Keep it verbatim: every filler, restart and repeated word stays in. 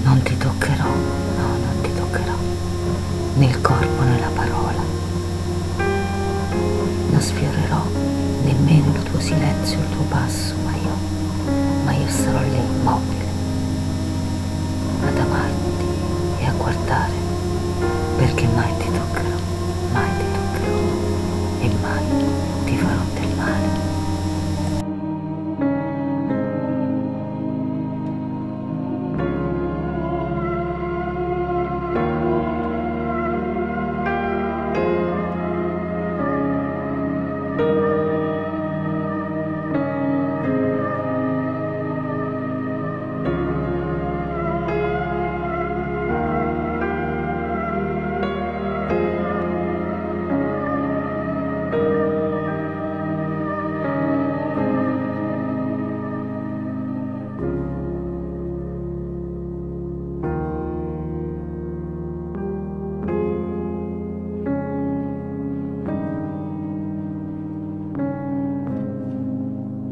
Non ti toccherò, no, non ti toccherò, né il corpo né la parola. Non sfiorerò nemmeno il tuo silenzio, il tuo passo, ma io, ma io sarò lì immobile